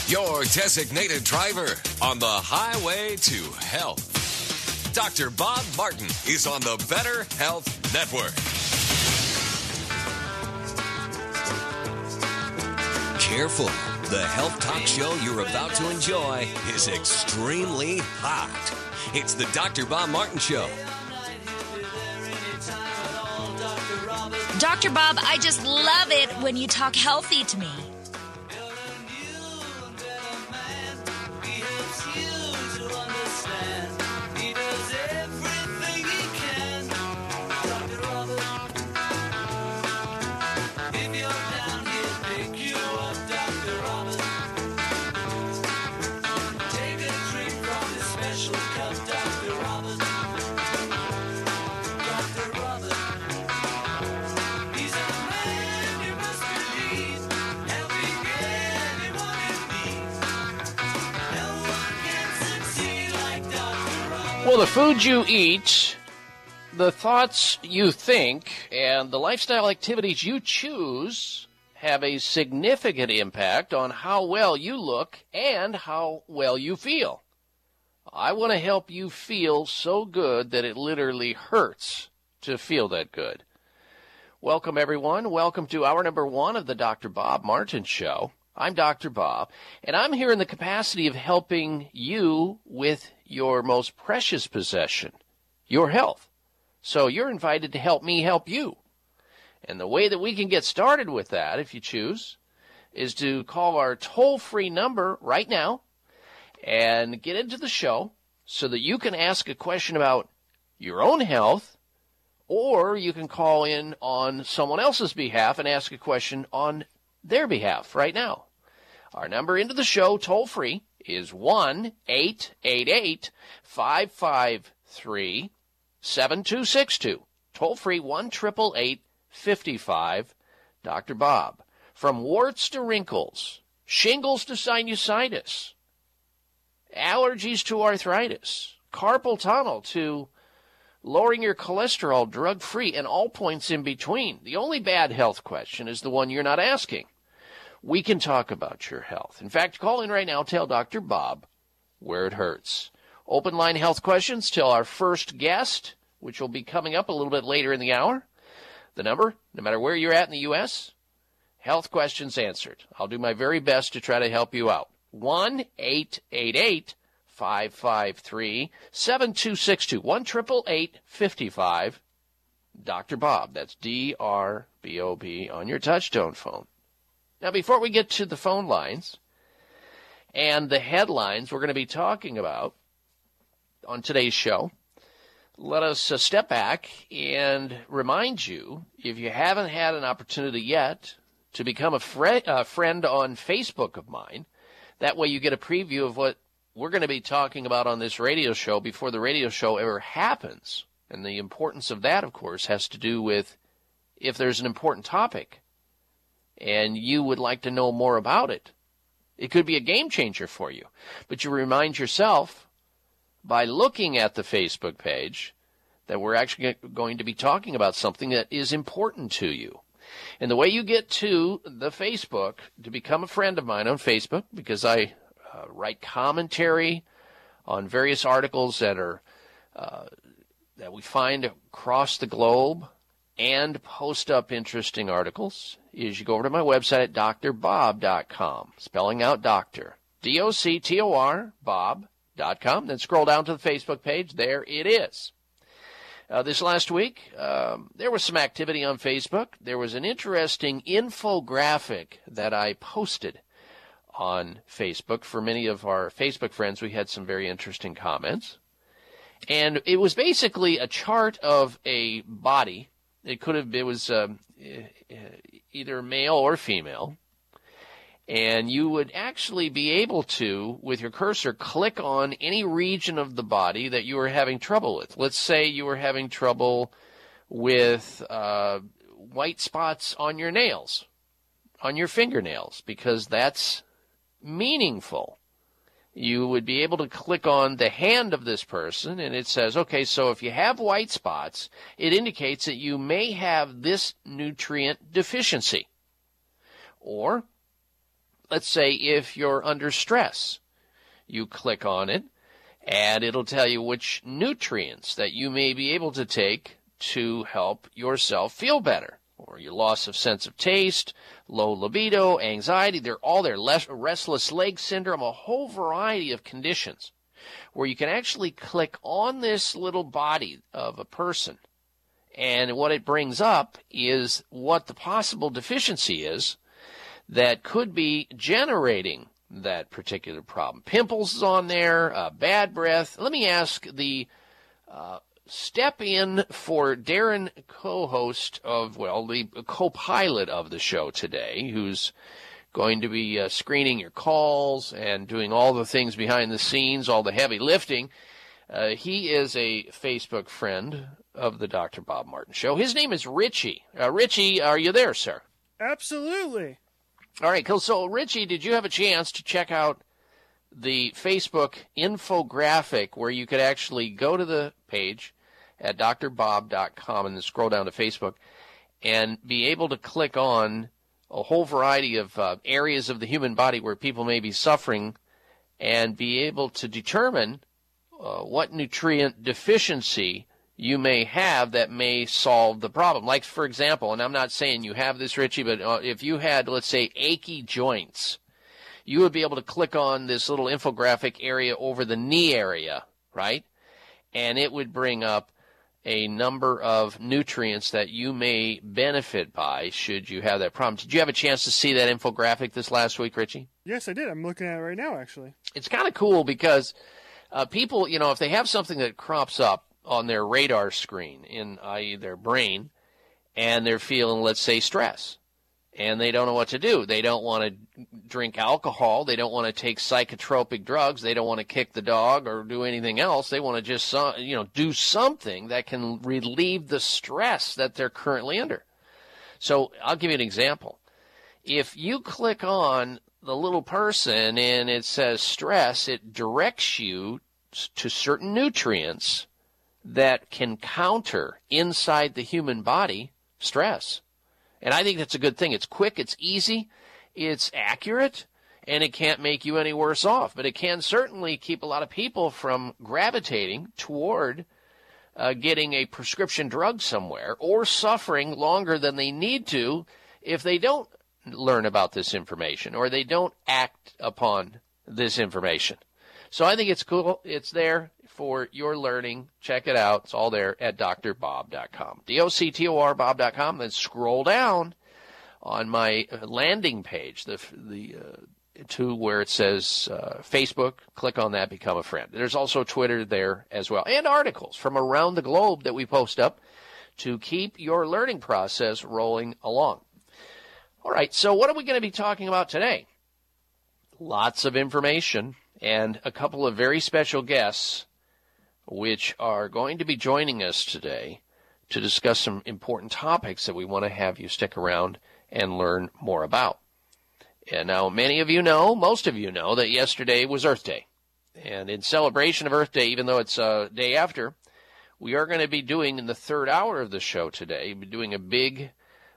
Your designated driver on the highway to health. Dr. Bob Martin is on the Better Health Network. Careful. The health talk show you're about to enjoy is extremely hot. It's the Dr. Bob Martin Show. Dr. Bob, I just love it when you talk healthy to me. Well, the food you eat, the thoughts you think, and the lifestyle activities you choose have a significant impact on how well you look and how well you feel. I want to help you feel so good that it literally hurts to feel that good. Welcome, everyone. Welcome to hour number 1 of the Dr. Bob Martin Show. I'm Dr. Bob, and I'm here in the capacity of helping you with your most precious possession, your health. So you're invited to help me help you. And the way that we can get started with that, if you choose, is to call our toll-free number right now and get into the show so that you can ask a question about your own health, or you can call in on someone else's behalf and ask a question on their behalf right now. Our number into the show, toll-free, is 1-888-553-7262. Toll-free, 1-888-55 Dr. Bob. From warts to wrinkles, shingles to sinusitis, allergies to arthritis, carpal tunnel to lowering your cholesterol drug-free, and all points in between. The only bad health question is the one you're not asking. We can talk about your health. In fact, call in right now. Tell Dr. Bob where it hurts. Open line health questions till our first guest, which will be coming up a little bit later in the hour. The number, no matter where you're at in the U.S., health questions answered. I'll do my very best to try to help you out. 1-888-553-7262. 1-888-55 Dr. Bob. That's D-R-B-O-B on your touchtone phone. Now, before we get to the phone lines and the headlines we're going to be talking about on today's show, let us step back and remind you, if you haven't had an opportunity yet, to become a friend on Facebook of mine. That way you get a preview of what we're going to be talking about on this radio show before the radio show ever happens. And the importance of that, of course, has to do with if there's an important topic and you would like to know more about it. It could be a game changer for you. But you remind yourself by looking at the Facebook page that we're actually going to be talking about something that is important to you. And the way you get to the Facebook to become a friend of mine on Facebook, because I write commentary on various articles that are that we find across the globe and post up interesting articles, is you go over to my website at drbob.com, spelling out doctor, D-O-C-T-O-R, bob.com. Then scroll down to the Facebook page. There it is. This last week, there was some activity on Facebook. There was an interesting infographic that I posted on Facebook. For many of our Facebook friends, we had some very interesting comments. And it was basically a chart of a body. It was either male or female. And you would actually be able to, with your cursor, click on any region of the body that you were having trouble with. Let's say you were having trouble with white spots on your nails, on your fingernails, because that's meaningful. You would be able to click on the hand of this person, and it says, okay, so if you have white spots, it indicates that you may have this nutrient deficiency. Or let's say if you're under stress, you click on it, and it'll tell you which nutrients that you may be able to take to help yourself feel better, or your loss of sense of taste, low libido, anxiety. They're all there, restless leg syndrome, a whole variety of conditions where you can actually click on this little body of a person, and what it brings up is what the possible deficiency is that could be generating that particular problem. Pimples is on there, bad breath. Let me ask the step in for Darren, co-host of, the co-pilot of the show today, who's going to be screening your calls and doing all the things behind the scenes, all the heavy lifting. He is a Facebook friend of the Dr. Bob Martin Show. His name is Richie. Richie, are you there, sir? Absolutely. All right, cool. So, Richie, did you have a chance to check out the Facebook infographic where you could actually go to the page at drbob.com and then scroll down to Facebook and be able to click on a whole variety of areas of the human body where people may be suffering and be able to determine what nutrient deficiency you may have that may solve the problem. Like, for example, and I'm not saying you have this, Richie, but if you had, let's say, achy joints, you would be able to click on this little infographic area over the knee area, right? And it would bring up a number of nutrients that you may benefit by should you have that problem. Did you have a chance to see that infographic this last week, Richie? Yes, I did. I'm looking at it right now, actually. It's kind of cool because people, if they have something that crops up on their radar screen, i.e. their brain, and they're feeling, let's say, stress, and they don't know what to do. They don't want to drink alcohol. They don't want to take psychotropic drugs. They don't want to kick the dog or do anything else. They want to just, do something that can relieve the stress that they're currently under. So I'll give you an example. If you click on the little person and it says stress, it directs you to certain nutrients that can counter inside the human body stress. And I think that's a good thing. It's quick, it's easy, it's accurate, and it can't make you any worse off. But it can certainly keep a lot of people from gravitating toward getting a prescription drug somewhere or suffering longer than they need to if they don't learn about this information or they don't act upon this information. So I think it's cool. It's there for your learning. Check it out. It's all there at drbob.com. DOCTOR Bob.com. Then scroll down on my landing page to where it says Facebook. Click on that. Become a friend. There's also Twitter there as well. And articles from around the globe that we post up to keep your learning process rolling along. All right. So what are we going to be talking about today? Lots of information and a couple of very special guests which are going to be joining us today to discuss some important topics that we want to have you stick around and learn more about. And now many of you know, most of you know, that yesterday was Earth Day. And in celebration of Earth Day, even though it's a day after, we are going to be doing in the third hour of the show today, we're doing a big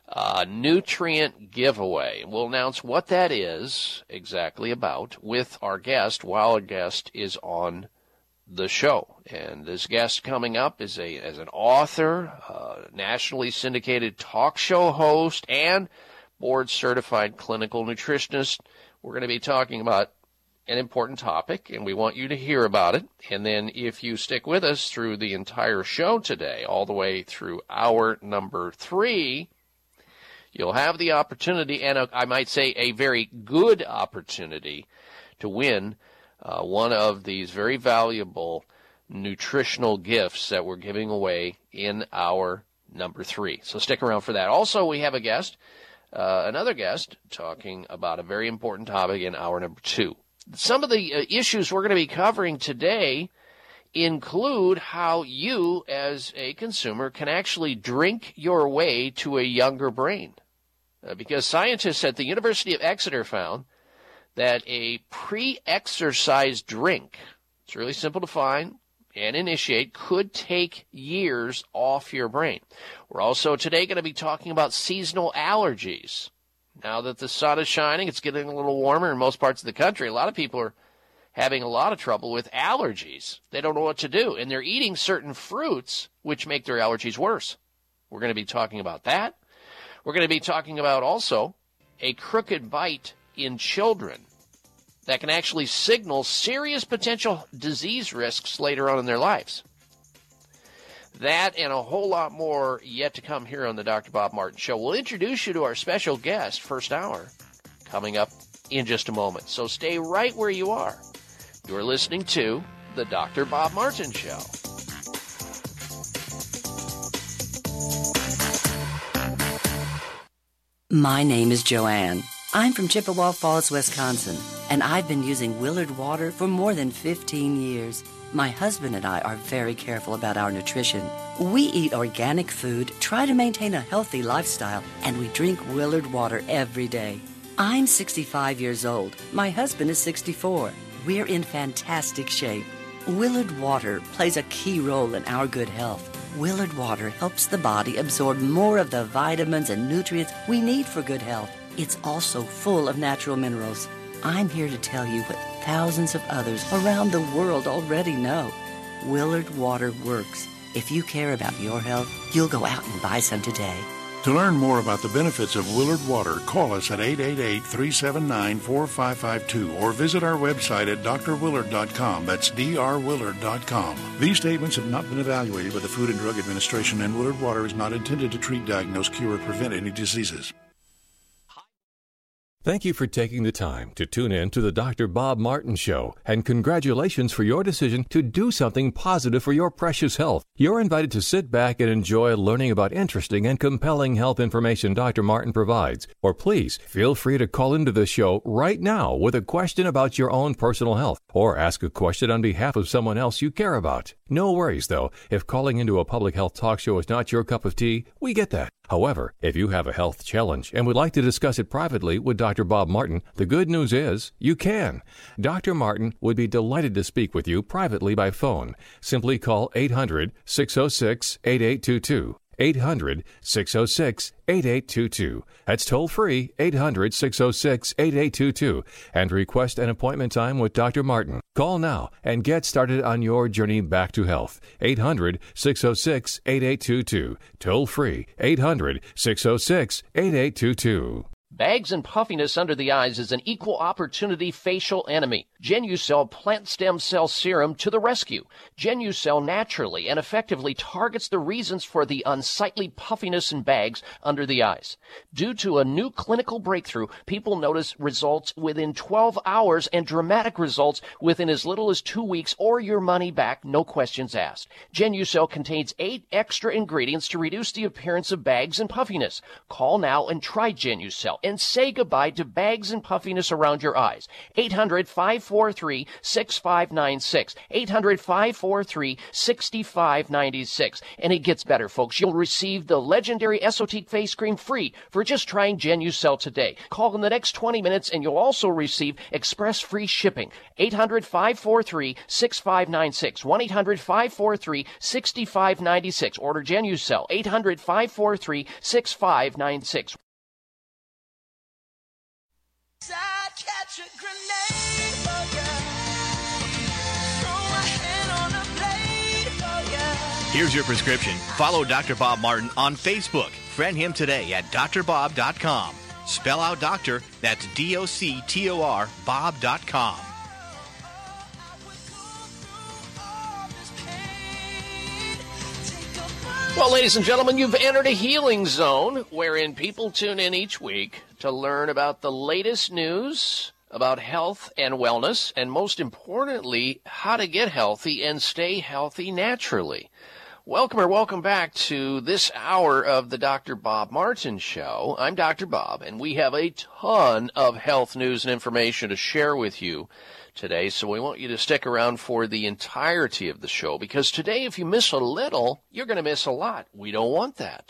nutrient giveaway. We'll announce what that is exactly about with our guest while our guest is on the show. And this guest coming up is as an author, nationally syndicated talk show host, and board-certified clinical nutritionist. We're going to be talking about an important topic, and we want you to hear about it. And then if you stick with us through the entire show today, all the way through hour number 3, you'll have the opportunity, and I might say a very good opportunity, to win one of these very valuable nutritional gifts that we're giving away in hour number 3. So stick around for that. Also, we have a guest, another guest, talking about a very important topic in hour number 2. Some of the issues we're going to be covering today include how you, as a consumer, can actually drink your way to a younger brain. Because scientists at the University of Exeter found that a pre-exercise drink, it's really simple to find and initiate, could take years off your brain. We're also today going to be talking about seasonal allergies. Now that the sun is shining, it's getting a little warmer in most parts of the country. A lot of people are having a lot of trouble with allergies. They don't know what to do, and they're eating certain fruits which make their allergies worse. We're going to be talking about that. We're going to be talking about also a crooked bite in children that can actually signal serious potential disease risks later on in their lives. That and a whole lot more yet to come here on the Dr. Bob Martin Show. We'll introduce you to our special guest, first hour, coming up in just a moment. So stay right where you are. You're listening to the Dr. Bob Martin Show. My name is Joanne. I'm from Chippewa Falls, Wisconsin, and I've been using Willard water for more than 15 years. My husband and I are very careful about our nutrition. We eat organic food, try to maintain a healthy lifestyle, and we drink Willard water every day. I'm 65 years old. My husband is 64. We're in fantastic shape. Willard water plays a key role in our good health. Willard water helps the body absorb more of the vitamins and nutrients we need for good health. It's also full of natural minerals. I'm here to tell you what thousands of others around the world already know. Willard water works. If you care about your health, you'll go out and buy some today. To learn more about the benefits of Willard water, call us at 888-379-4552 or visit our website at drwillard.com. That's drwillard.com. These statements have not been evaluated by the Food and Drug Administration, and Willard water is not intended to treat, diagnose, cure, or prevent any diseases. Thank you for taking the time to tune in to the Dr. Bob Martin Show, and congratulations for your decision to do something positive for your precious health. You're invited to sit back and enjoy learning about interesting and compelling health information Dr. Martin provides. Or please feel free to call into the show right now with a question about your own personal health, or ask a question on behalf of someone else you care about. No worries, though. If calling into a public health talk show is not your cup of tea, we get that. However, if you have a health challenge and would like to discuss it privately with Dr. Bob Martin, the good news is you can. Dr. Martin would be delighted to speak with you privately by phone. Simply call 800-606-8822. 800-606-8822. That's toll-free, 800-606-8822, and request an appointment time with Dr. Martin. Call now and get started on your journey back to health. 800-606-8822. Toll-free, 800-606-8822. Bags and puffiness under the eyes is an equal opportunity facial enemy. Genucel Plant Stem Cell Serum to the rescue. Genucel naturally and effectively targets the reasons for the unsightly puffiness and bags under the eyes. Due to a new clinical breakthrough, people notice results within 12 hours and dramatic results within as little as 2 weeks, or your money back, no questions asked. Genucel contains 8 extra ingredients to reduce the appearance of bags and puffiness. Call now and try Genucel and say goodbye to bags and puffiness around your eyes. 800-543-6596. 800-543-6596. And it gets better, folks. You'll receive the legendary Esotique face cream free for just trying Genucel today. Call in the next 20 minutes and you'll also receive express free shipping. 800-543-6596. 1-800-543-6596. Order Genucel. 800-543-6596. I'd catch a grenade for ya. Throw my hand on a blade for ya. Here's your prescription. Follow Dr. Bob Martin on Facebook. Friend him today at drbob.com. Spell out doctor, that's D-O-C-T-O-R, bob.com. Well, ladies and gentlemen, you've entered a healing zone wherein people tune in each week to learn about the latest news about health and wellness, and most importantly, how to get healthy and stay healthy naturally. Welcome or welcome back to this hour of the Dr. Bob Martin Show. I'm Dr. Bob, and we have a ton of health news and information to share with you today, so we want you to stick around for the entirety of the show, because today, if you miss a little, you're going to miss a lot. We don't want that.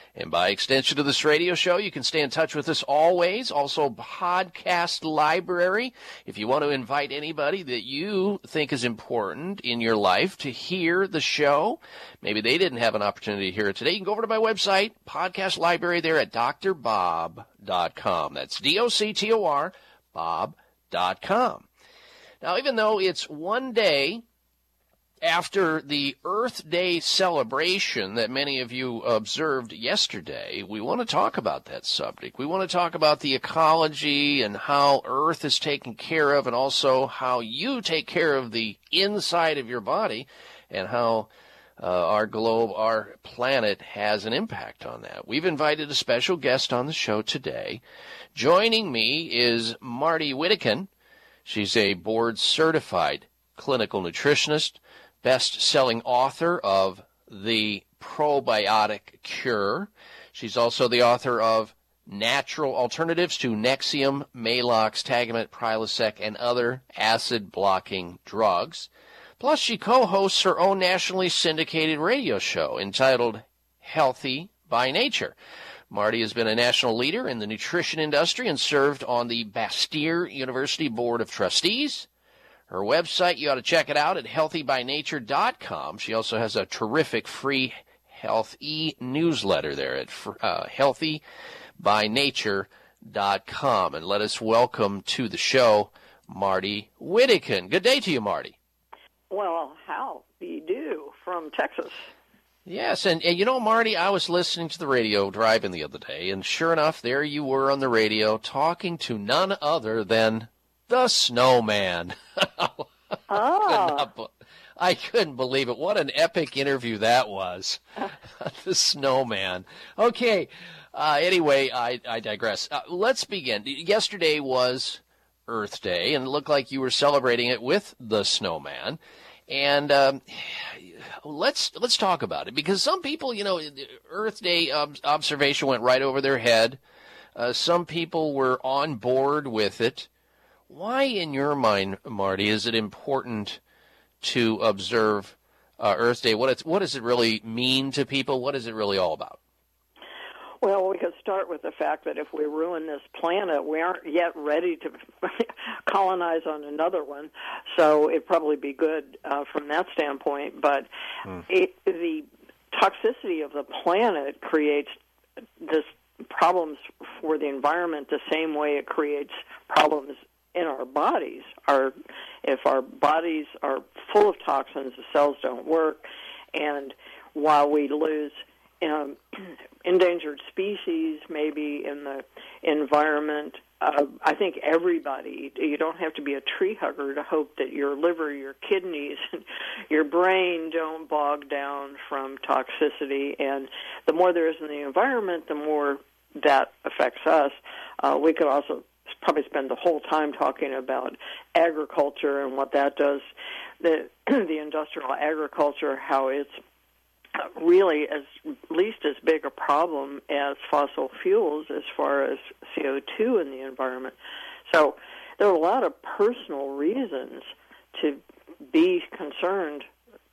And by extension to this radio show, you can stay in touch with us always. Also, podcast library. If you want to invite anybody that you think is important in your life to hear the show, maybe they didn't have an opportunity to hear it today, you can go over to my website, podcast library there at drbob.com. That's DOCTOR, bob.com. Now, even though it's one day after the Earth Day celebration that many of you observed yesterday, we want to talk about that subject. We want to talk about the ecology and how Earth is taken care of, and also how you take care of the inside of your body, and how our globe, our planet, has an impact on that. We've invited a special guest on the show today. Joining me is Marty Whittekin. She's a board-certified clinical nutritionist, best-selling author of The Probiotic Cure. She's also the author of Natural Alternatives to Nexium, Maalox, Tagamet, Prilosec, and Other Acid-Blocking Drugs. Plus, she co-hosts her own nationally syndicated radio show entitled Healthy by Nature. Marty has been a national leader in the nutrition industry and served on the Bastyr University Board of Trustees. Her website, you ought to check it out at healthybynature.com. She also has a terrific free health e-newsletter there at healthybynature.com. And let us welcome to the show Marty Whittekin. Good day to you, Marty. Well, how do you do from Texas? Yes, and you know, Marty, I was listening to the radio driving the other day, and sure enough, there you were on the radio talking to none other than the Snowman. I couldn't believe it. What an epic interview that was. The Snowman. Okay, anyway, I digress. Let's begin. Yesterday was Earth Day, and it looked like you were celebrating it with the Snowman. And let's talk about it, because some people, you know, Earth Day observation went right over their head. Some people were on board with it. Why, in your mind, Marty, is it important to observe Earth Day? What does it really mean to people? What is it really all about? Well, we could start with the fact that if we ruin this planet, we aren't yet ready to colonize on another one. So it'd probably be good from that standpoint. But the toxicity of the planet creates this problems for the environment the same way it creates problems in our bodies. If our bodies are full of toxins, the cells don't work, and while we lose endangered species maybe in the environment, I think everybody, you don't have to be a tree hugger to hope that your liver, your kidneys, your brain don't bog down from toxicity. And the more there is in the environment, the more that affects us. We could also probably spend the whole time talking about agriculture and what that does, the industrial agriculture, how it's really at least as big a problem as fossil fuels as far as CO2 in the environment. So there are a lot of personal reasons to be concerned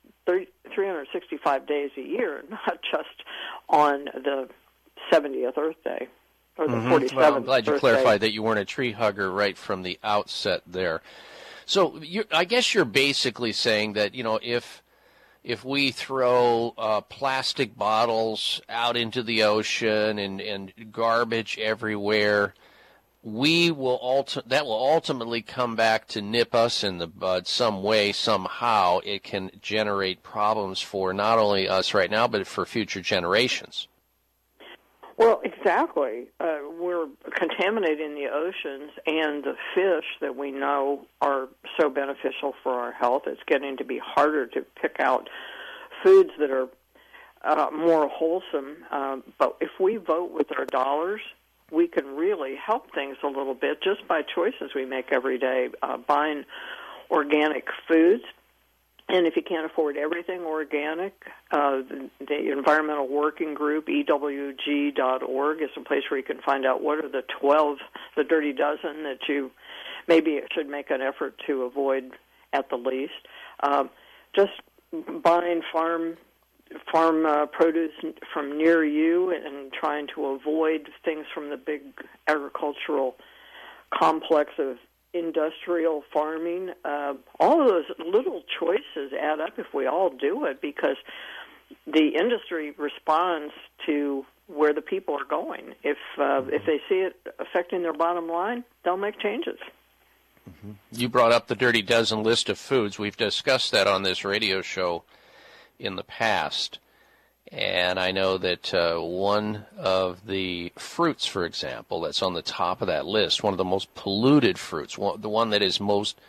365 days a year, not just on the 70th Earth Day or the 47th Well, I'm glad you Earth clarified Day. that you weren't a tree hugger right from the outset there. So I guess you're basically saying that, you know, if we throw plastic bottles out into the ocean and garbage everywhere, that will ultimately come back to nip us in the bud some way, somehow. It can generate problems for not only us right now, but for future generations. Well, exactly. We're contaminating the oceans and the fish that we know are so beneficial for our health. It's getting to be harder to pick out foods that are more wholesome. But if we vote with our dollars, we can really help things a little bit just by choices we make every day, buying organic foods. And if you can't afford everything organic, the Environmental Working Group, EWG.org, is a place where you can find out what are the dirty dozen that you maybe should make an effort to avoid at the least. Just buying farm farm produce from near you and trying to avoid things from the big agricultural complex of industrial farming. All of those little choices add up if we all do it, because the industry responds to where the people are going. If they see it affecting their bottom line, they'll make changes. You brought up the Dirty Dozen list of foods. We've discussed that on this radio show in the past. And I know that one of the fruits, for example, that's on the top of that list, one of the most polluted fruits, the one that is most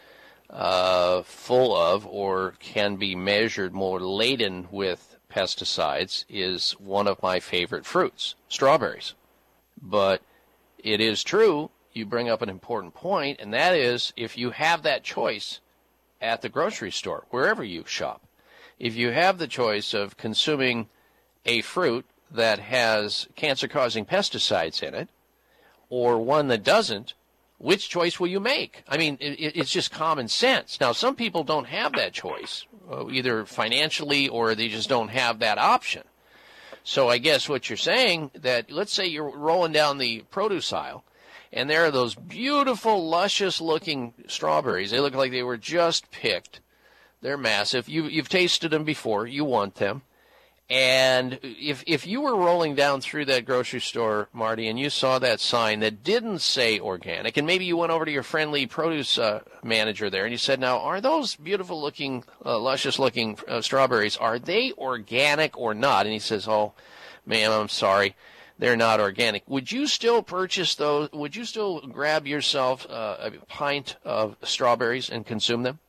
full of or can be measured more laden with pesticides, is one of my favorite fruits, strawberries. But it is true, you bring up an important point, and that is if you have that choice at the grocery store, wherever you shop, if you have the choice of consuming a fruit that has cancer-causing pesticides in it or one that doesn't, which choice will you make? I mean, it's just common sense. Now, some people don't have that choice, either financially or they just don't have that option. So I guess what you're saying, that let's say you're rolling down the produce aisle, and there are those beautiful, luscious-looking strawberries. They look like they were just picked. They're massive. You've tasted them before. You want them. And if you were rolling down through that grocery store, Marty, and you saw that sign that didn't say organic, and maybe you went over to your friendly produce manager there and you said, now, are those beautiful-looking, luscious-looking strawberries, are they organic or not? And he says, oh, ma'am, I'm sorry, they're not organic. Would you still purchase those? Would you still grab yourself a pint of strawberries and consume them?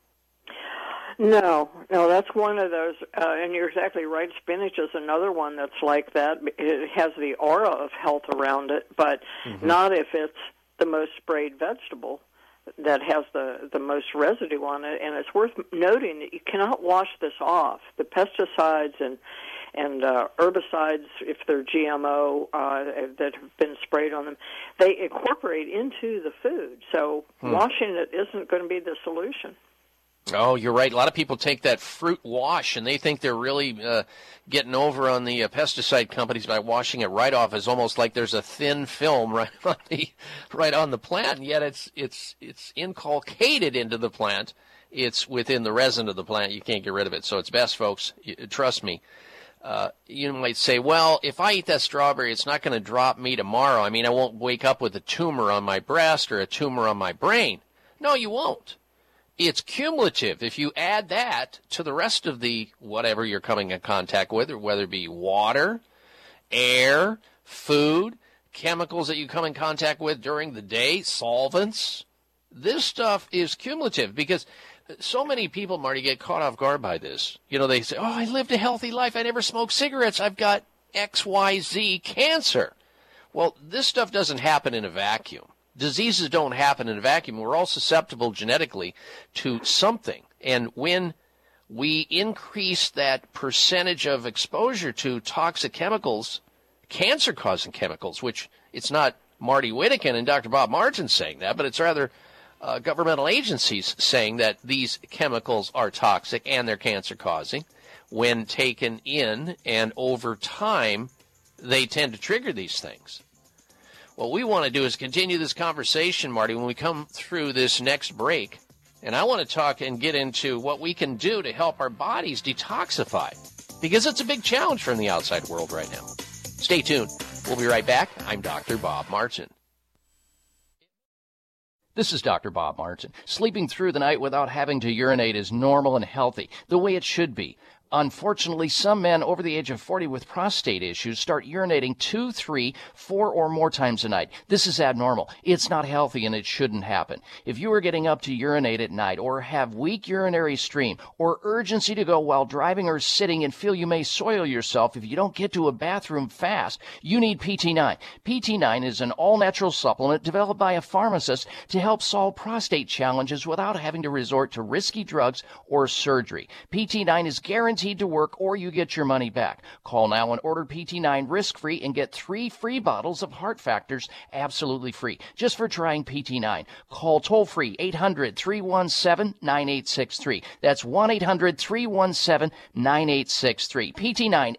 No, that's one of those, and you're exactly right. Spinach is another one that's like that. It has the aura of health around it, but not if it's the most sprayed vegetable that has the most residue on it. And it's worth noting that you cannot wash this off. The pesticides and herbicides, if they're GMO, that have been sprayed on them, they incorporate into the food. So washing it isn't going to be the solution. Oh, you're right. A lot of people take that fruit wash, and they think they're really getting over on the pesticide companies by washing it right off. It's almost like there's a thin film right on the plant, and yet it's inculcated into the plant. It's within the resin of the plant. You can't get rid of it. So it's best, folks. Trust me. You might say, well, if I eat that strawberry, it's not going to drop me tomorrow. I mean, I won't wake up with a tumor on my breast or a tumor on my brain. No, you won't. It's cumulative. If you add that to the rest of the whatever you're coming in contact with, or whether it be water, air, food, chemicals that you come in contact with during the day, solvents, this stuff is cumulative because so many people, Marty, get caught off guard by this. You know, they say, oh, I lived a healthy life. I never smoked cigarettes. I've got XYZ cancer. Well, this stuff doesn't happen in a vacuum. Diseases don't happen in a vacuum. We're all susceptible genetically to something. And when we increase that percentage of exposure to toxic chemicals, cancer-causing chemicals, which it's not Marty Whittakin and Dr. Bob Martin saying that, but it's rather governmental agencies saying that these chemicals are toxic and they're cancer-causing. When taken in and over time, they tend to trigger these things. What we want to do is continue this conversation, Marty, when we come through this next break. And I want to talk and get into what we can do to help our bodies detoxify, because it's a big challenge from the outside world right now. Stay tuned. We'll be right back. I'm Dr. Bob Martin. This is Dr. Bob Martin. Sleeping through the night without having to urinate is normal and healthy, the way it should be. Unfortunately, some men over the age of 40 with prostate issues start urinating 2, 3, 4 or more times a night. This is abnormal. It's not healthy and it shouldn't happen. If you are getting up to urinate at night or have weak urinary stream or urgency to go while driving or sitting and feel you may soil yourself if you don't get to a bathroom fast, you need PT9. PT9 is an all-natural supplement developed by a pharmacist to help solve prostate challenges without having to resort to risky drugs or surgery. PT9 is guaranteed guaranteed to work or you get your money back. Call now and order PT9 risk-free and get 3 free bottles of Heart Factors absolutely free just for trying PT9. Call toll-free 800-317-9863. That's 1-800-317-9863. PT9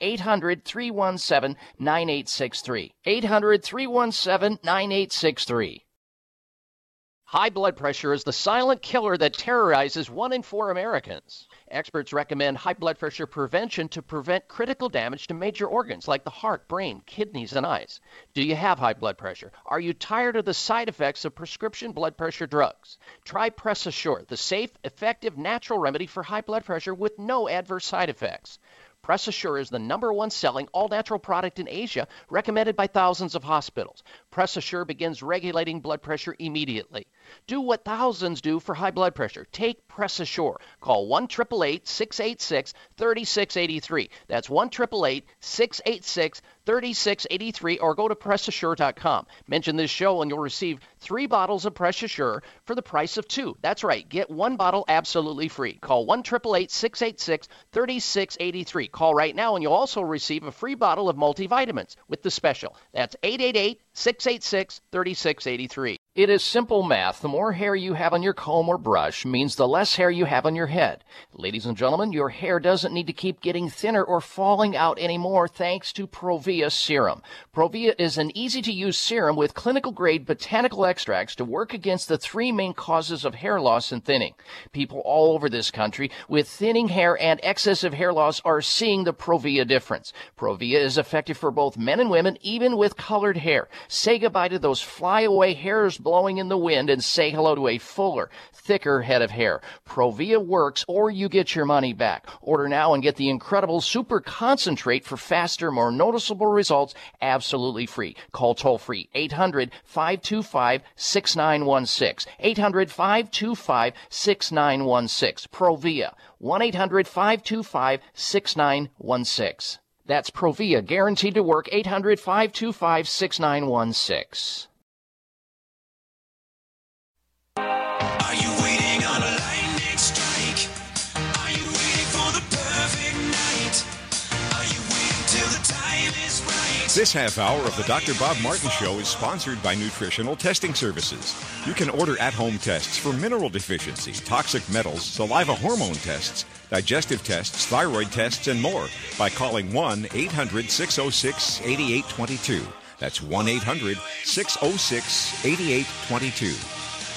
800-317-9863. 800-317-9863. High blood pressure is the silent killer that terrorizes 1 in 4 Americans. Experts recommend high blood pressure prevention to prevent critical damage to major organs like the heart, brain, kidneys, and eyes. Do you have high blood pressure? Are you tired of the side effects of prescription blood pressure drugs? Try Press Assure, the safe, effective, natural remedy for high blood pressure with no adverse side effects. Press Assure is the #1 selling all-natural product in Asia, recommended by thousands of hospitals. Press Assure begins regulating blood pressure immediately. Do what thousands do for high blood pressure. Take Press Assure. Call 1-888-686-3683. That's 1-888-686-3683, or go to PressAssure.com. Mention this show and you'll receive 3 bottles of Press Assure for the price of 2. That's right. Get 1 bottle absolutely free. Call 1-888-686-3683. Call right now and you'll also receive a free bottle of multivitamins with the special. That's 888-686-3683. It is simple math. The more hair you have on your comb or brush means the less hair you have on your head. Ladies and gentlemen, your hair doesn't need to keep getting thinner or falling out anymore thanks to Provia Serum. Provia is an easy-to-use serum with clinical-grade botanical extracts to work against the 3 main causes of hair loss and thinning. People all over this country with thinning hair and excessive hair loss are seeing the Provia difference. Provia is effective for both men and women, even with colored hair. Say goodbye to those flyaway hairs blowing in the wind and say hello to a fuller, thicker head of hair. Provia works or you get your money back. Order now and get the incredible super concentrate for faster, more noticeable results absolutely free. Call toll-free 800-525-6916. 800-525-6916. Provia. 1-800-525-6916. That's Provia, guaranteed to work. 800-525-6916. Are you waiting on a lightning strike? Are you waiting for the perfect night? Are you waiting till the time is right? This half hour of the Dr. Bob Martin Show is sponsored by Nutritional Testing Services. You can order at-home tests for mineral deficiency, toxic metals, saliva hormone tests, digestive tests, thyroid tests, and more by calling 1-800-606-8822. That's 1-800-606-8822.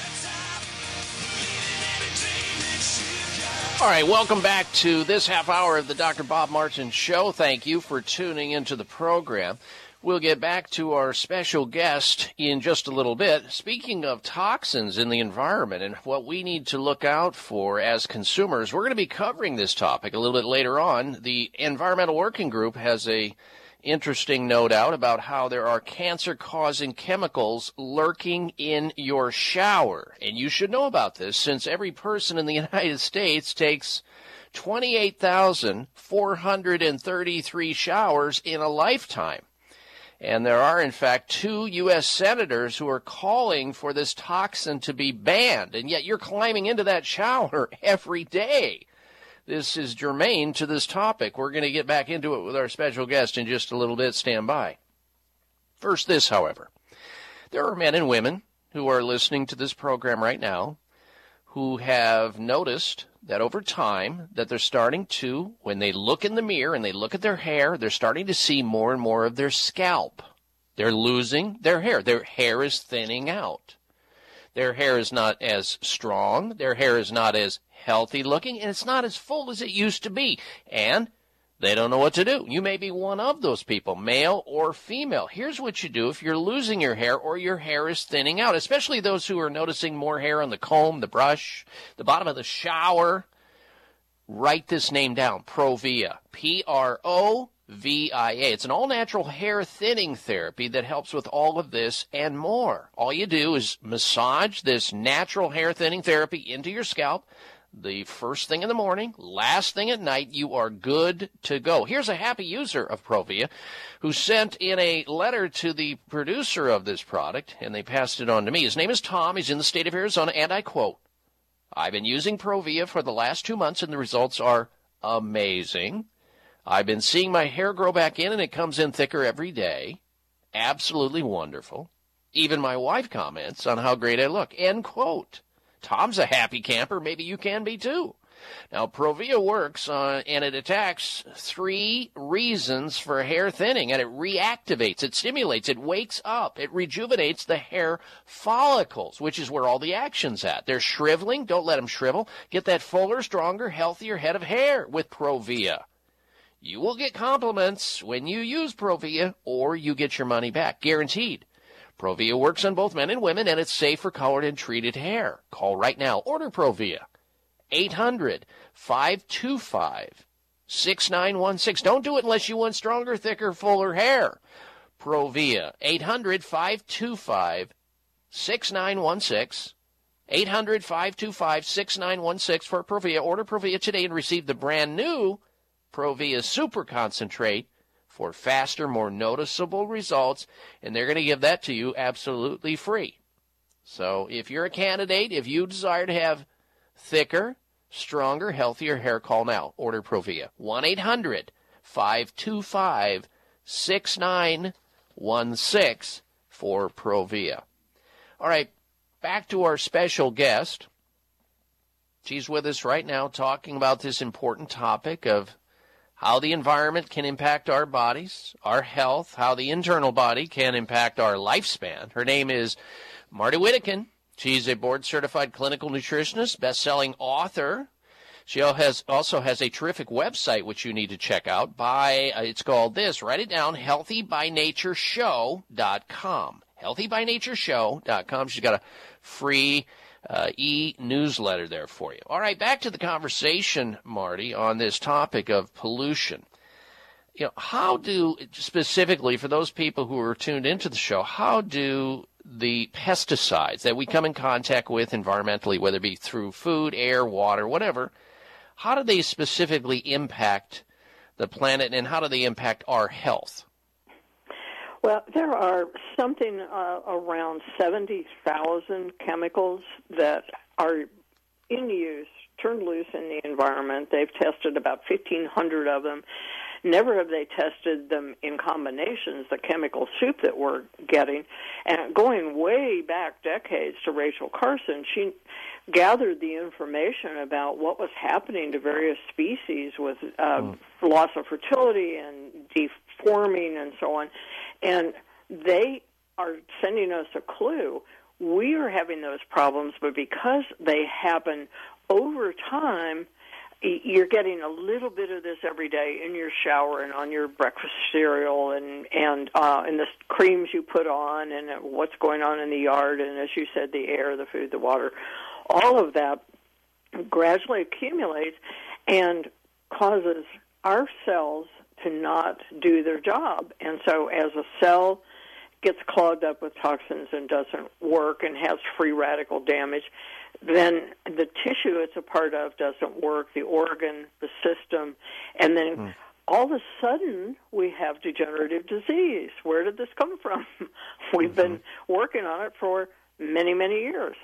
All right, welcome back to this half hour of the Dr. Bob Martin Show. Thank you for tuning into the program. We'll get back to our special guest in just a little bit. Speaking of toxins in the environment and what we need to look out for as consumers, we're going to be covering this topic a little bit later on. The Environmental Working Group has a interesting note out about how there are cancer-causing chemicals lurking in your shower. And you should know about this since every person in the United States takes 28,433 showers in a lifetime. And there are, in fact, 2 U.S. senators who are calling for this toxin to be banned. And yet you're climbing into that shower every day. This is germane to this topic. We're going to get back into it with our special guest in just a little bit. Stand by. First, this, however. There are men and women who are listening to this program right now who have noticed that over time that they're starting to, when they look in the mirror and they look at their hair, they're starting to see more and more of their scalp. They're losing their hair. Their hair is thinning out. Their hair is not as strong. Their hair is not as healthy looking, and it's not as full as it used to be. And they don't know what to do. You may be one of those people, male or female. Here's what you do if you're losing your hair or your hair is thinning out, especially those who are noticing more hair on the comb, the brush, the bottom of the shower. Write this name down, Provia, Provia. It's an all-natural hair thinning therapy that helps with all of this and more. All you do is massage this natural hair thinning therapy into your scalp. The first thing in the morning, last thing at night, you are good to go. Here's a happy user of Provia who sent in a letter to the producer of this product, and they passed it on to me. His name is Tom. He's in the state of Arizona, and I quote, "I've been using Provia for the last 2 months, and the results are Amazing. I've been seeing my hair grow back in, and it comes in thicker every day. Absolutely wonderful. Even my wife comments on how great I look. End quote. Tom's a happy camper. Maybe you can be too. Now, Provia works and it attacks 3 reasons for hair thinning, and it reactivates, it stimulates, it wakes up, it rejuvenates the hair follicles, which is where all the action's at. They're shriveling. Don't let them shrivel. Get that fuller, stronger, healthier head of hair with Provia. You will get compliments when you use Provia, or you get your money back, guaranteed. Provia works on both men and women, and it's safe for colored and treated hair. Call right now. Order Provia. 800-525-6916. Don't do it unless you want stronger, thicker, fuller hair. Provia. 800-525-6916. 800-525-6916 for Provia. Order Provia today and receive the brand new Provia Super Concentrate for faster, more noticeable results, and they're going to give that to you absolutely free. So if you're a candidate, if you desire to have thicker, stronger, healthier hair, call now. Order Provia. 1-800-525-6916 for Provia. All right, back to our special guest. She's with us right now talking about this important topic of how the environment can impact our bodies, our health, how the internal body can impact our lifespan. Her name is Marty Whittekin. She's a board-certified clinical nutritionist, best-selling author. She also has a terrific website, which you need to check out. It's called this, write it down, healthybynatureshow.com. Healthybynatureshow.com. She's got a free e-newsletter there for you. All right, back to the conversation, Marty, on this topic of pollution. You know, how do, specifically for those people who are tuned into the show, how do the pesticides that we come in contact with environmentally, whether it be through food, air, water, whatever, how do they specifically impact the planet, and how do they impact our health? Well, there are something around 70,000 chemicals that are in use, turned loose in the environment. They've tested about 1,500 of them. Never have they tested them in combinations, the chemical soup that we're getting. And going way back decades to Rachel Carson, she gathered the information about what was happening to various species with loss of fertility and deforming and so on. And they are sending us a clue. We are having those problems, but because they happen over time, you're getting a little bit of this every day in your shower and on your breakfast cereal and the creams you put on and what's going on in the yard, and as you said, the air, the food, the water. All of that gradually accumulates and causes our cells to not do their job. And so as a cell gets clogged up with toxins and doesn't work and has free radical damage, then the tissue it's a part of doesn't work, the organ, the system, and then all of a sudden we have degenerative disease. Where did this come from? We've been working on it for many, many years.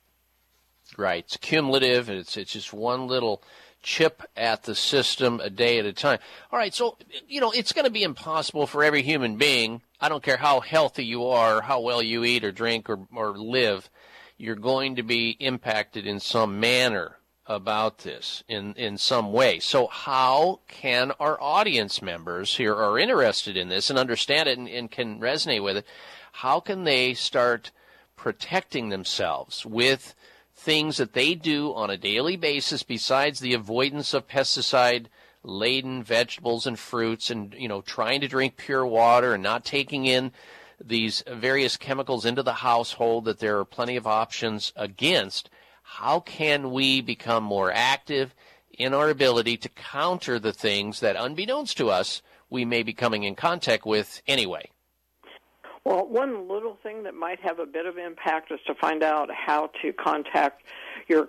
Right. It's cumulative. It's just one little chip at the system a day at a time. All right. So, it's going to be impossible for every human being. I don't care how healthy you are, how well you eat or drink or live. You're going to be impacted in some manner about this in some way. So how can our audience members here are interested in this and understand it and can resonate with it, how can they start protecting themselves with things that they do on a daily basis besides the avoidance of pesticide-laden vegetables and fruits and, trying to drink pure water and not taking in these various chemicals into the household that there are plenty of options against? How can we become more active in our ability to counter the things that, unbeknownst to us, we may be coming in contact with anyway? Well, one little thing that might have a bit of impact is to find out how to contact your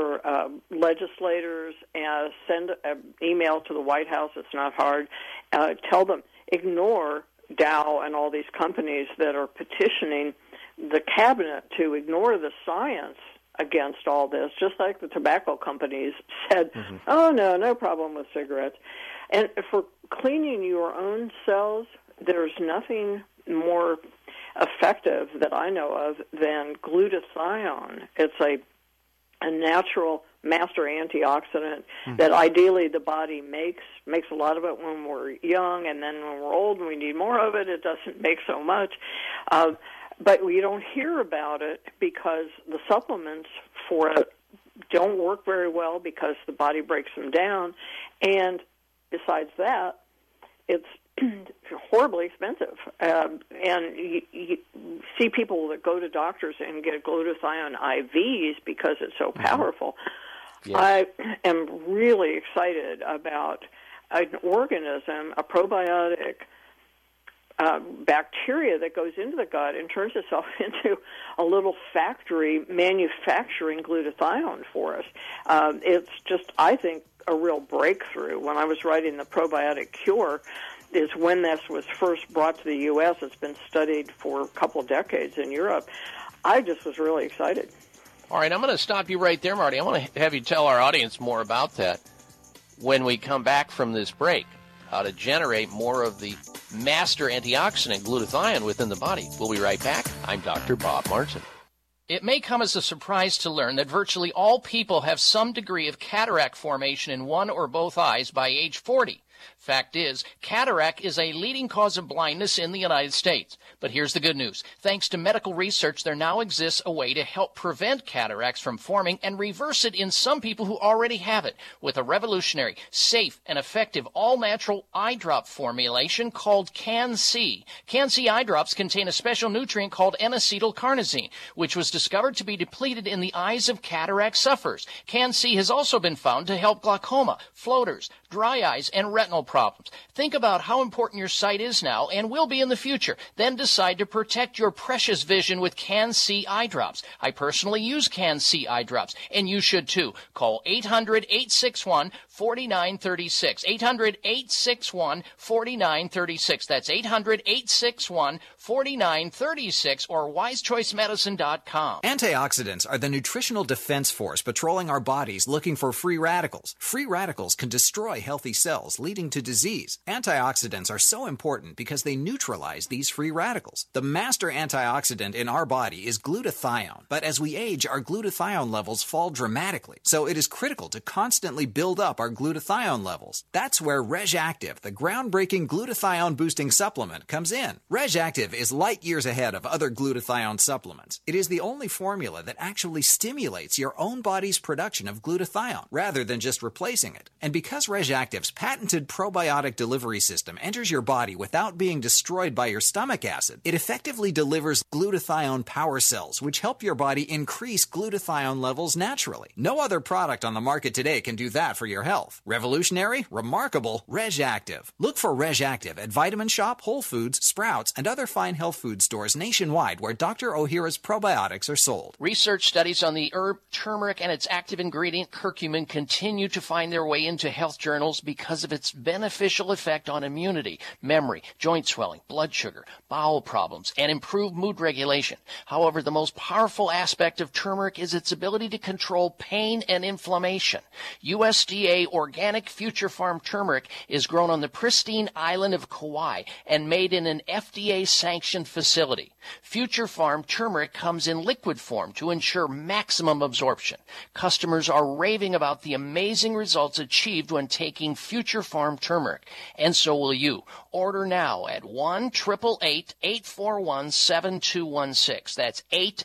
legislators and send an email to the White House. It's not hard. Tell them, ignore Dow and all these companies that are petitioning the cabinet to ignore the science against all this, just like the tobacco companies said, oh, no problem with cigarettes. And for cleaning your own cells, there's nothing more effective that I know of than glutathione. It's a natural master antioxidant that ideally the body makes a lot of it when we're young, and then when we're old and we need more of it, it doesn't make so much. But we don't hear about it because the supplements for it don't work very well because the body breaks them down. And besides that, it's horribly expensive. And you see people that go to doctors and get glutathione IVs because it's so powerful. Yes. I am really excited about an organism, a probiotic bacteria that goes into the gut and turns itself into a little factory manufacturing glutathione for us. It's just, I think, a real breakthrough. When I was writing The Probiotic Cure, is when this was first brought to the U.S. It's been studied for a couple of decades in Europe. I just was really excited. All right, I'm going to stop you right there, Marty. I want to have you tell our audience more about that when we come back from this break, how to generate more of the master antioxidant glutathione within the body. We'll be right back. I'm Dr. Bob Martin. It may come as a surprise to learn that virtually all people have some degree of cataract formation in one or both eyes by age 40. Fact is, cataract is a leading cause of blindness in the United States. But here's the good news. Thanks to medical research, there now exists a way to help prevent cataracts from forming and reverse it in some people who already have it with a revolutionary, safe, and effective all-natural eye drop formulation called Can-C. Can-C eye drops contain a special nutrient called N-acetylcarnosine, which was discovered to be depleted in the eyes of cataract sufferers. Can-C has also been found to help glaucoma, floaters, dry eyes, and retinal problems. Think about how important your sight is now and will be in the future. Then decide to protect your precious vision with Can-C eye drops. I personally use Can-C eye drops, and you should too. Call 800-861-4936. 800-861-4936. That's 800-861-4936 or wisechoicemedicine.com. Antioxidants are the nutritional defense force patrolling our bodies looking for free radicals. Free radicals can destroy healthy cells, leading to disease. Antioxidants are so important because they neutralize these free radicals. The master antioxidant in our body is glutathione, but as we age, our glutathione levels fall dramatically. So it is critical to constantly build up our glutathione levels. That's where RegActive, the groundbreaking glutathione-boosting supplement, comes in. RegActive is light years ahead of other glutathione supplements. It is the only formula that actually stimulates your own body's production of glutathione, rather than just replacing it. And because RegActive's patented probiotic delivery system enters your body without being destroyed by your stomach acid, it effectively delivers glutathione power cells, which help your body increase glutathione levels naturally. No other product on the market today can do that for your health. Revolutionary, remarkable, RegActive. Look for RegActive at Vitamin Shop, Whole Foods, Sprouts, and other fine health food stores nationwide where Dr. Ohhira's probiotics are sold. Research studies on the herb turmeric and its active ingredient curcumin continue to find their way into health journals because of its beneficial effect on immunity, memory, joint swelling, blood sugar, bowel problems, and improved mood regulation. However, the most powerful aspect of turmeric is its ability to control pain and inflammation. USDA organic Future Farm turmeric is grown on the pristine island of Kauai and made in an FDA-sanctioned facility. Future Farm turmeric comes in liquid form to ensure maximum absorption. Customers are raving about the amazing results achieved when taking Future Farm turmeric, and so will you. Order now at 1-888-841-7216. That's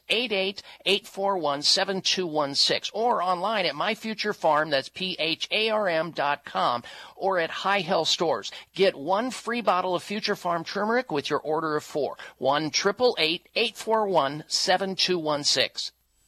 888-841-7216. Or online at MyFutureFarm, that's PHARM.com, or at High Health Stores. Get one free bottle of Future Farm turmeric with your order of 4. 1-888-841-7216.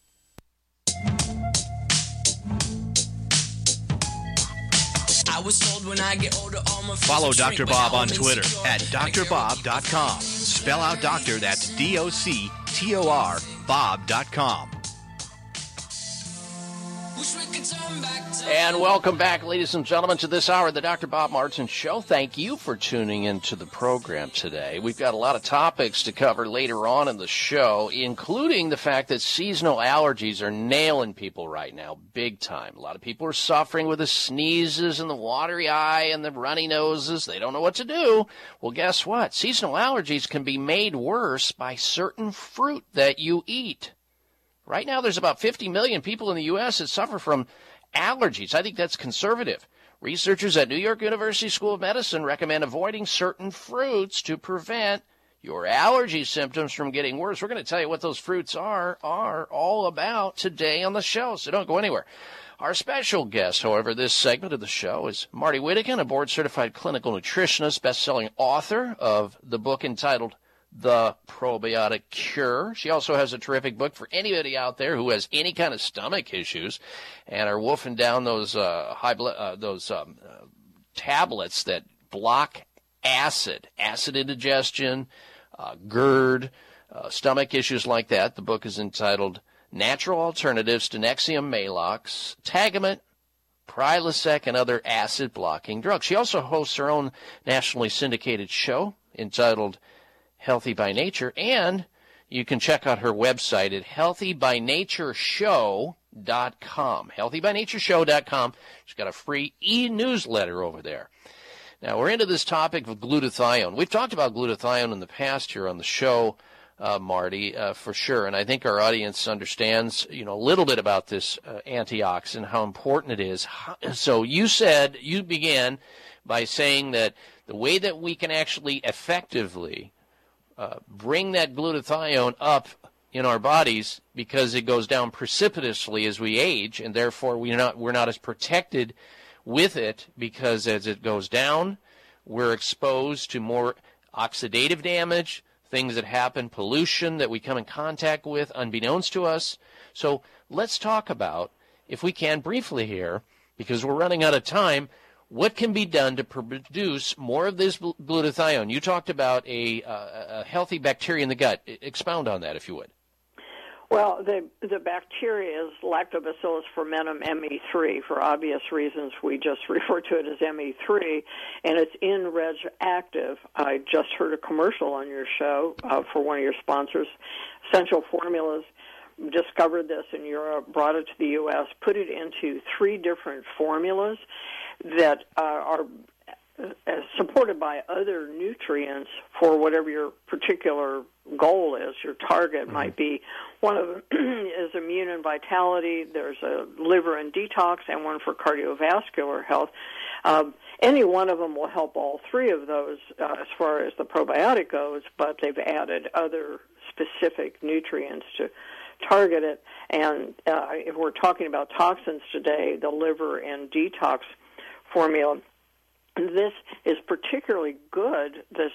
I was told when I get older, all my Follow Dr. Bob on Twitter at drbob.com. Spell out doctor, that's DOCTOR, Bob.com. And welcome back, ladies and gentlemen, to this hour of the Dr. Bob Martin Show. Thank you for tuning into the program today. We've got a lot of topics to cover later on in the show, including the fact that seasonal allergies are nailing people right now, big time. A lot of people are suffering with the sneezes and the watery eye and the runny noses. They don't know what to do. Well, guess what? Seasonal allergies can be made worse by certain fruit that you eat. Right now, there's about 50 million people in the U.S. that suffer from allergies. I think that's conservative. Researchers at New York University School of Medicine recommend avoiding certain fruits to prevent your allergy symptoms from getting worse. We're going to tell you what those fruits are all about today on the show, so don't go anywhere. Our special guest, however, this segment of the show is Marty Whittakin, a board-certified clinical nutritionist, best-selling author of the book entitled The Probiotic Cure. She also has a terrific book for anybody out there who has any kind of stomach issues and are wolfing down those tablets that block acid indigestion, GERD, stomach issues like that. The book is entitled Natural Alternatives to Nexium, Maalox, Tagamet, Prilosec, and Other Acid-Blocking Drugs. She also hosts her own nationally syndicated show entitled Healthy by Nature, and you can check out her website at healthybynatureshow.com. Healthybynatureshow.com. She's got a free e-newsletter over there. Now, we're into this topic of glutathione. We've talked about glutathione in the past here on the show, Marty, for sure, and I think our audience understands, a little bit about this antioxidant, how important it is. So you began by saying that the way that we can actually effectively bring that glutathione up in our bodies, because it goes down precipitously as we age, and therefore we're not as protected with it, because as it goes down, we're exposed to more oxidative damage, things that happen, pollution that we come in contact with unbeknownst to us. So let's talk about, if we can briefly here, because we're running out of time, what can be done to produce more of this glutathione? You talked about a healthy bacteria in the gut. Expound on that, if you would. Well, the bacteria is Lactobacillus fermentum ME3. For obvious reasons, we just refer to it as ME3, and it's in Reg Active. I just heard a commercial on your show for one of your sponsors. Essential Formulas discovered this in Europe, brought it to the U.S., put it into 3 different formulas that are supported by other nutrients for whatever your particular goal is. Your target might be, one of them is immune and vitality, there's a liver and detox, and one for cardiovascular health. Any one of them will help all 3 of those as far as the probiotic goes, but they've added other specific nutrients to target it. And if we're talking about toxins today, the liver and detox formula, this is particularly good, this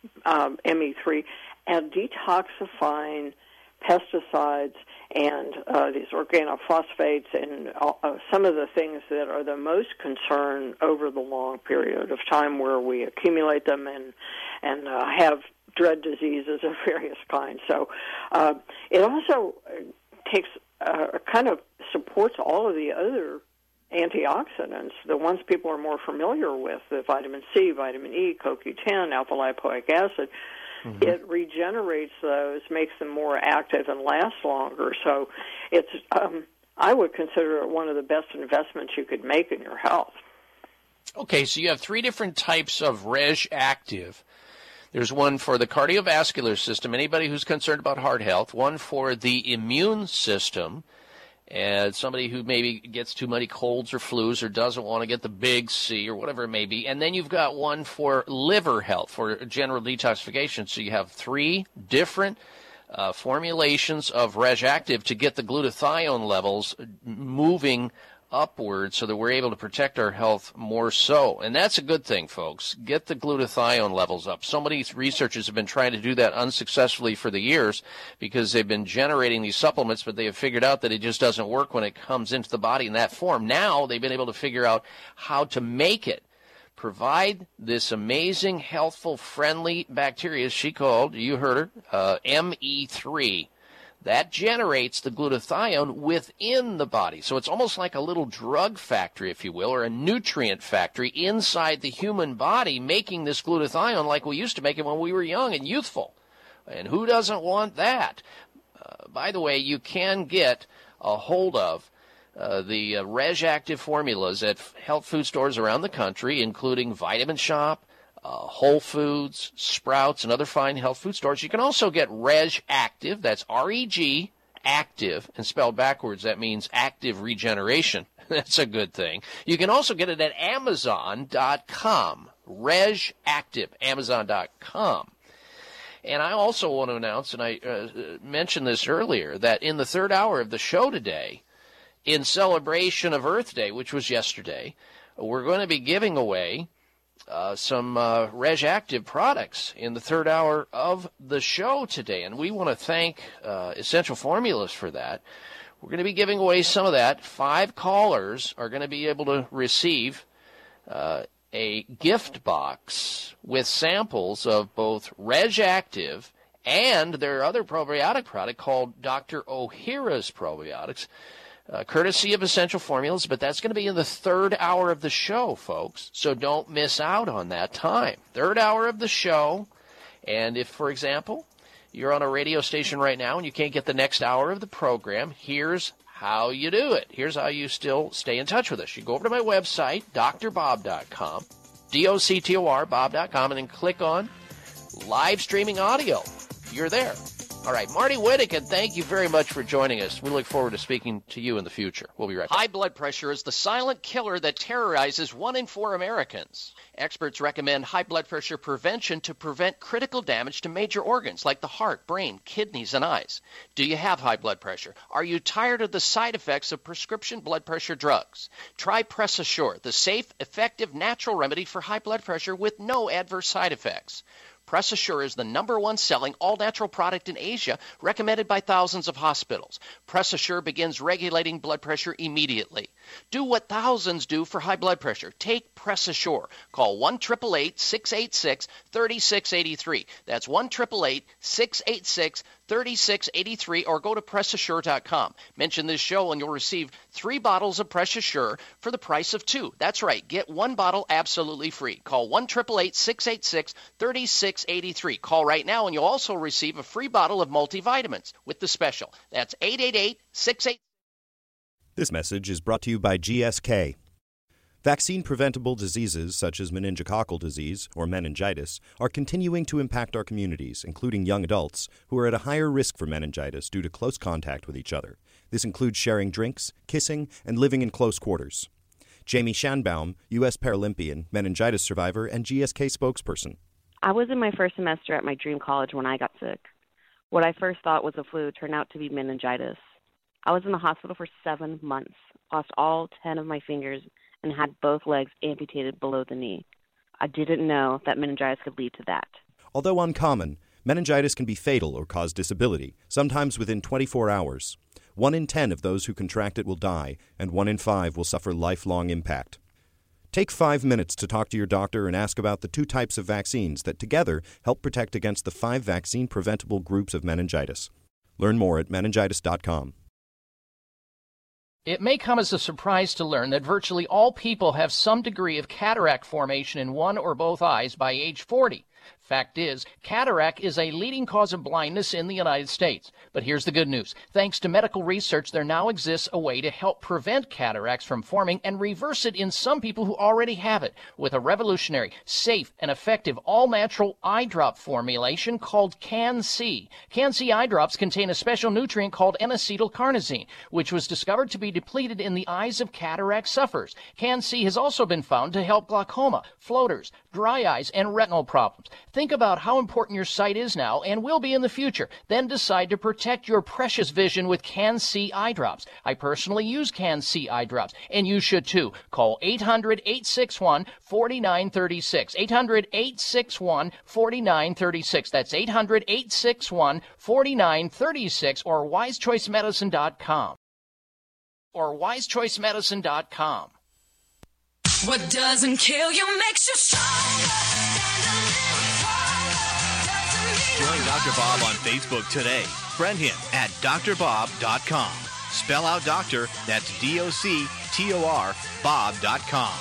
ME3, at detoxifying pesticides and these organophosphates and some of the things that are the most concern over the long period of time, where we accumulate them and have dread diseases of various kinds. So it also takes kind of supports all of the other antioxidants, the ones people are more familiar with, the vitamin C, vitamin E, CoQ10, alpha-lipoic acid. Mm-hmm. It regenerates those, makes them more active and last longer. So it's I would consider it one of the best investments you could make in your health. Okay, so you have 3 different types of Reg Active. There's one for the cardiovascular system, anybody who's concerned about heart health, one for the immune system, and somebody who maybe gets too many colds or flus or doesn't want to get the big C or whatever it may be. And then you've got one for liver health, for general detoxification. So you have 3 different formulations of Reg Active to get the glutathione levels moving upward so that we're able to protect our health more so. And that's a good thing, folks. Get the glutathione levels up. So many researchers have been trying to do that unsuccessfully for the years because they've been generating these supplements, but they have figured out that it just doesn't work when it comes into the body in that form. Now they've been able to figure out how to make it provide this amazing, healthful, friendly bacteria, she called, you heard her, ME3. that generates the glutathione within the body. So it's almost like a little drug factory, if you will, or a nutrient factory inside the human body, making this glutathione like we used to make it when we were young and youthful. And who doesn't want that? By the way, you can get a hold of the Reg Active formulas at health food stores around the country, including Vitamin Shop, Whole Foods, Sprouts, and other fine health food stores. You can also get Reg Active, that's R-E-G, active, and spelled backwards, that means active regeneration. That's a good thing. You can also get it at Amazon.com, Reg Active, Amazon.com. And I also want to announce, and I mentioned this earlier, that in the third hour of the show today, in celebration of Earth Day, which was yesterday, we're going to be giving away some Reg Active products in the third hour of the show today. And we want to thank Essential Formulas for that. We're going to be giving away some of that. 5 callers are going to be able to receive a gift box with samples of both Reg Active and their other probiotic product called Dr. Ohhira's Probiotics, courtesy of Essential Formulas, but that's going to be in the third hour of the show, folks, so don't miss out on that time. Third hour of the show, and if, for example, you're on a radio station right now and you can't get the next hour of the program, here's how you do it. Here's how you still stay in touch with us. You go over to my website, drbob.com, D-O-C-T-O-R, bob.com, and then click on live streaming audio. You're there. All right, Marty Whittaker, thank you very much for joining us. We look forward to speaking to you in the future. We'll be right back. High blood pressure is the silent killer that terrorizes 1 in 4 Americans. Experts recommend high blood pressure prevention to prevent critical damage to major organs like the heart, brain, kidneys, and eyes. Do you have high blood pressure? Are you tired of the side effects of prescription blood pressure drugs? Try Press Assure, the safe, effective, natural remedy for high blood pressure with no adverse side effects. Press Assure is the #1 selling all-natural product in Asia, recommended by thousands of hospitals. Press Assure begins regulating blood pressure immediately. Do what thousands do for high blood pressure. Take Press Assure. Call 1-888-686-3683. That's 1-888-686-3683, or go to PressAssure.com. Mention this show and you'll receive 3 bottles of Press Assure for the price of 2. That's right. Get 1 bottle absolutely free. Call 1-888-686-3683. Call right now and you'll also receive a free bottle of multivitamins with the special. That's 888-68. This message is brought to you by GSK. Vaccine-preventable diseases such as meningococcal disease or meningitis are continuing to impact our communities, including young adults who are at a higher risk for meningitis due to close contact with each other. This includes sharing drinks, kissing, and living in close quarters. Jamie Schanbaum, U.S. Paralympian, meningitis survivor, and GSK spokesperson. I was in my first semester at my dream college when I got sick. What I first thought was a flu turned out to be meningitis. I was in the hospital for 7 months, lost all 10 of my fingers, and had both legs amputated below the knee. I didn't know that meningitis could lead to that. Although uncommon, meningitis can be fatal or cause disability, sometimes within 24 hours. 1 in 10 of those who contract it will die, and 1 in 5 will suffer lifelong impact. Take 5 minutes to talk to your doctor and ask about the 2 types of vaccines that together help protect against the 5 vaccine-preventable groups of meningitis. Learn more at meningitis.com. It may come as a surprise to learn that virtually all people have some degree of cataract formation in one or both eyes by age 40. Fact is, cataract is a leading cause of blindness in the United States. But here's the good news. Thanks to medical research, there now exists a way to help prevent cataracts from forming and reverse it in some people who already have it with a revolutionary, safe, and effective all-natural eye drop formulation called Can-C. Can-C eye drops contain a special nutrient called N-acetylcarnosine, which was discovered to be depleted in the eyes of cataract sufferers. Can-C has also been found to help glaucoma, floaters, dry eyes, and retinal problems. Think about how important your sight is now and will be in the future. Then decide to protect your precious vision with Can-C eye drops. I personally use Can-C eye drops, and you should too. Call 800-861-4936. 800-861-4936. That's 800-861-4936 or wisechoicemedicine.com. Or wisechoicemedicine.com. What doesn't kill you makes you stronger. Stand a little taller. Doesn't mean Join Dr. Bob on Facebook today. Friend him at drbob.com. Spell out doctor, that's DOCTOR, Bob.com.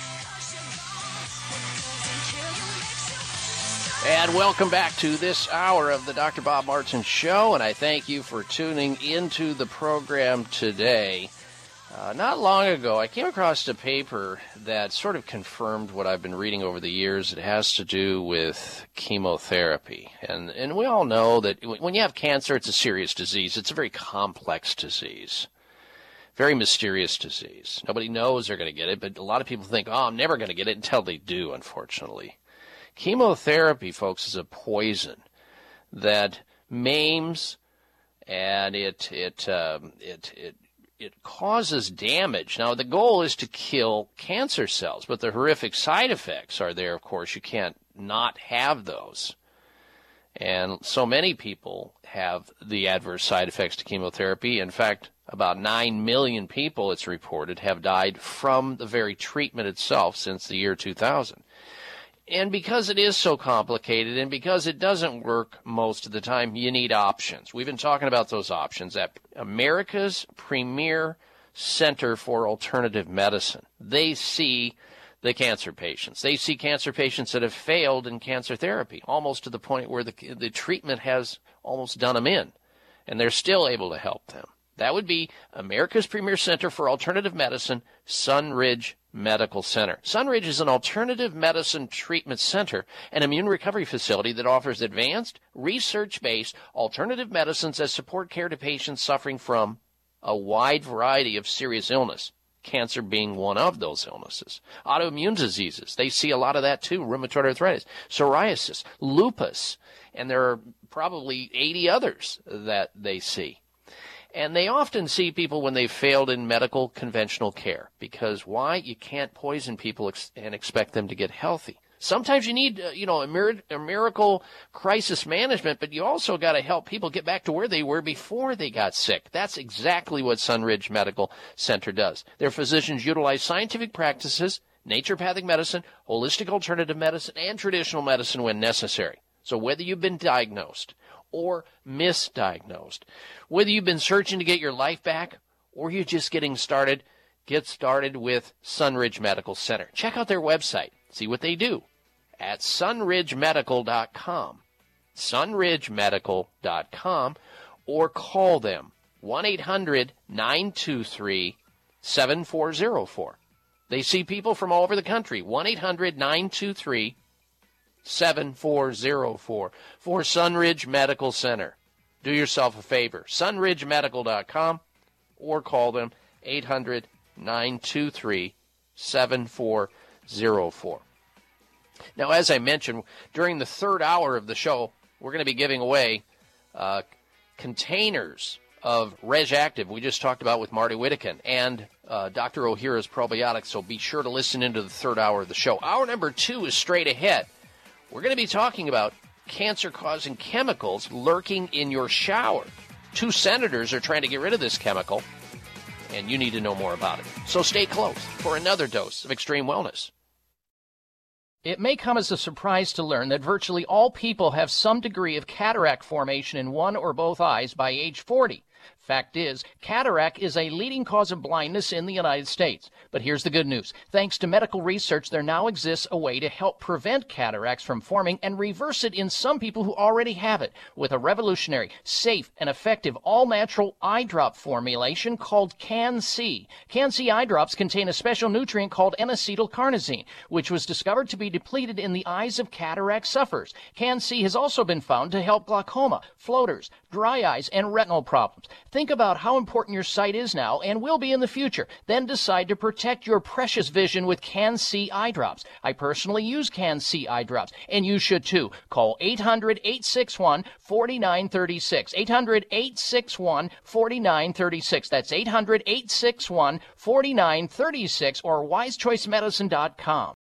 And welcome back to this hour of the Dr. Bob Martin Show, and I thank you for tuning into the program today. Not long ago, I came across a paper that sort of confirmed what I've been reading over the years. It has to do with chemotherapy. And we all know that when you have cancer, it's a serious disease. It's a very complex disease, very mysterious disease. Nobody knows they're going to get it, but a lot of people think, oh, I'm never going to get it until they do, unfortunately. Chemotherapy, folks, is a poison that maims and it causes damage. Now, the goal is to kill cancer cells, but the horrific side effects are there, of course. You can't not have those. And so many people have the adverse side effects to chemotherapy. In fact, about 9 million people, it's reported, have died from the very treatment itself since the year 2000. And because it is so complicated and because it doesn't work most of the time, you need options. We've been talking about those options at America's premier Center for Alternative Medicine. They see the cancer patients. They see cancer patients that have failed in cancer therapy, almost to the point where the treatment has almost done them in, and they're still able to help them. That would be America's premier Center for Alternative Medicine, Sunridge Medical Center. Sunridge is an alternative medicine treatment center, an immune recovery facility that offers advanced, research-based alternative medicines as support care to patients suffering from a wide variety of serious illness, cancer being one of those illnesses. Autoimmune diseases, they see a lot of that too, rheumatoid arthritis, psoriasis, lupus, and there are probably 80 others that they see. And they often see people when they've failed in medical conventional care. Because why? You can't poison people and expect them to get healthy. Sometimes you need, a miracle crisis management, but you also got to help people get back to where they were before they got sick. That's exactly what Sunridge Medical Center does. Their physicians utilize scientific practices, naturopathic medicine, holistic alternative medicine, and traditional medicine when necessary. So whether you've been diagnosed or misdiagnosed, whether you've been searching to get your life back or you're just getting started, get started with Sunridge Medical Center. Check out their website. See what they do at sunridgemedical.com. sunridgemedical.com, or call them 1-800-923-7404. They see people from all over the country. 1-800-923-7404 for Sunridge Medical Center. Do yourself a favor. sunridgemedical.com, or call them 800-923-7404. Now, as I mentioned, during the third hour of the show, we're going to be giving away containers of Reg Active we just talked about with Marty Whittakin and Dr. Ohhira's probiotics, so be sure to listen into the third hour of the show. Hour number 2 is straight ahead. We're going to be talking about cancer-causing chemicals lurking in your shower. 2 senators are trying to get rid of this chemical, and you need to know more about it. So stay close for another dose of Extreme Wellness. It may come as a surprise to learn that virtually all people have some degree of cataract formation in one or both eyes by age 40. Fact is, cataract is a leading cause of blindness in the United States. But here's the good news. Thanks to medical research, there now exists a way to help prevent cataracts from forming and reverse it in some people who already have it with a revolutionary, safe, and effective all-natural eye drop formulation called Can-C. Can-C eye drops contain a special nutrient called N-acetylcarnosine, which was discovered to be depleted in the eyes of cataract sufferers. Can-C has also been found to help glaucoma, floaters, dry eyes, and retinal problems. Think about how important your sight is now and will be in the future. Then decide to protect your precious vision with Can-C eye drops. I personally use Can-C eye drops, and you should too. Call 800-861-4936. 800-861-4936. That's 800-861-4936 or wisechoicemedicine.com.